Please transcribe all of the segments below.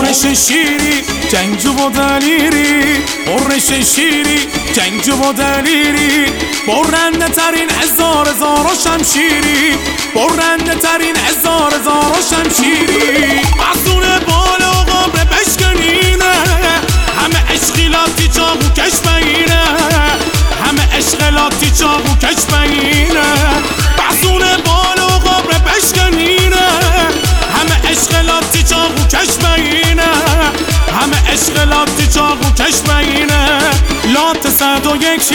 قرش شیری جنگجو و دلیری قرش شیری جنگجو و دلیری برنده ترین هزار و شمشیری برنده ترین هزار و شمشیری افزون بالا و قبر بشکنینه همه اشغالاتی چاقو کش بگیره همه اشغالاتی چاقو کش بگیره افزون بالا و قبر بشکنینه همه اشغالاتی چاقو کش بگیره همه اشغالاتی چاقو کش بگیره لات 101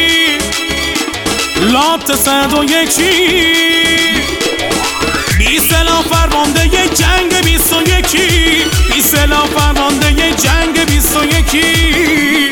لات 101 بی سلاح فرمانده ی جنگ 21 بی سلاح فرمانده ی جنگ 21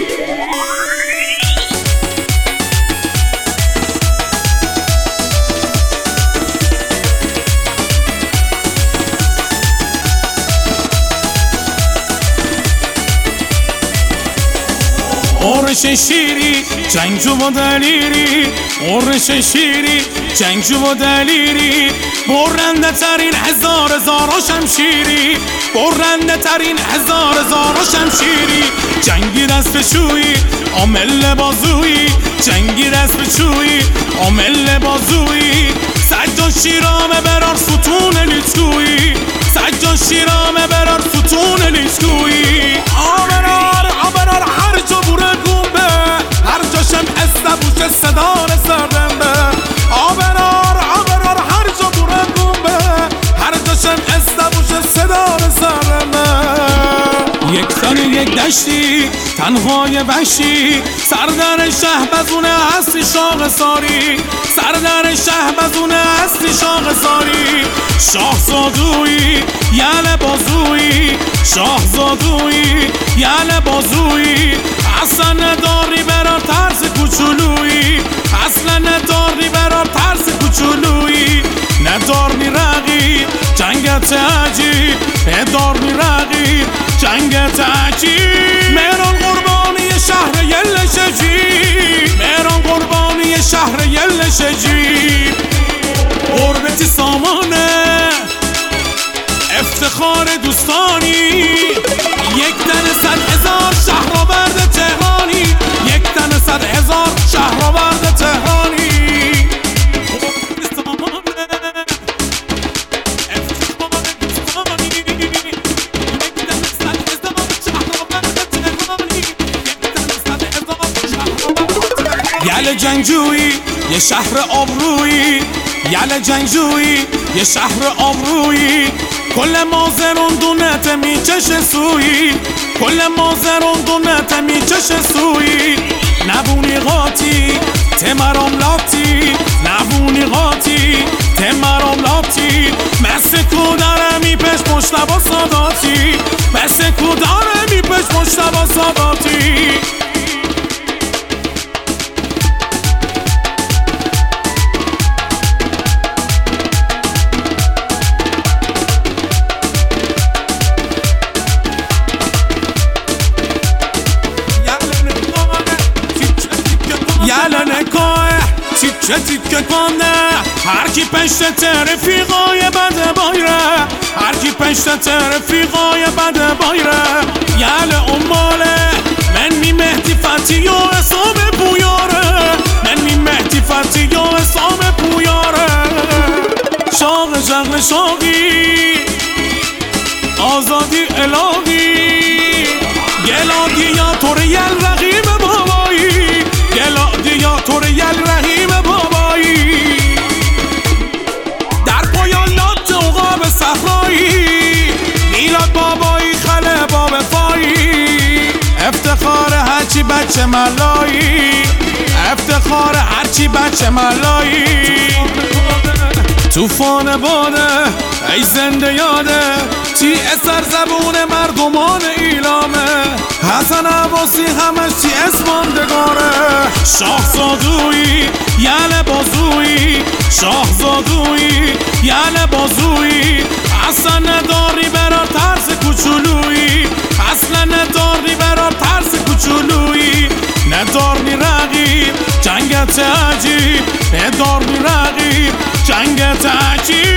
قرش شیری جنگجو و دلیری قرش شیری جنگجو و دلیری برنده ترین هزار و شمشیری برنده ترین هزار و شمشیری جنگی دست شویی عامل بازویی جنگی دست شویی عامل بازویی سجاد شیرامه برار ستون لیچگویی سجاد شیرامه برار ستون لیچگویی آبرار هر جا بوره گومبه هر جاشم استبوش صدار سردنبه آبرار هر جا بوره گومبه هر جاشم استبوش صدار سردنبه یک سال یک دشتی تنهای وحشی سردر شهبزونه هستی شاق ساری سردر شهبزونه هستی شاق ساری شاهزادویی یل بازویی شاهزادویی یل بازویی اصلا نداری برار ترس کوچولویی اصلا نداری برار ترس کوچولویی نداری رقیب جنگت عجیب نداری رقیب جنگت عجیب مهران قربانی شهر یل شجیب مهران قربانی شهر یل شجیب قربتی سامانه افتخار دوستانی یک تن 100,000 شهرآورد تهرانی یک تن 100,000 شهرآورد تهرانی یل جنگجویی یه شهر آبرویی یل جنگجویی یه شهر آبرویی کل مازرون دونت میچشه سویی کل مازرون دونت میچشه سویی نبونی قاطی تمرام لاتی نبونی قاطی تمرام لاتی مثل کوداره میپش مشتبا ساداتی مثل کوداره میپش مشتبا ساداتی یل نکاه تیکه تیکه کنه هر کی پشت رفیقای بده بایره هر کی پشت رفیقای بده بایره یل اماله من می مهدی فتی و حسام پویاره من می مهدی فتی و حسام پویاره شاق شغل شاقی آزادی الهی گلادیا تور یل رقیب بابایی گلادیا تور یل رحیم بابایی در پایان لات عقاب صحرایی میلاد بابایی خله باب فایی افتخار هرچی بچه ملایی افتخار هرچی بچه ملایی توفان باده ای زنده یاده تی اثر زبون مردمان ایلامه حسن عباسی همش تی اسماندگاره شاهزادویی یل بازویی شاهزادویی یل بازویی اصلا نداری برار ترس کوچولویی اصلا نداری برار ترس کوچولویی نداری رقیب جنگت عجیب نداری رقیب جنگت عجیب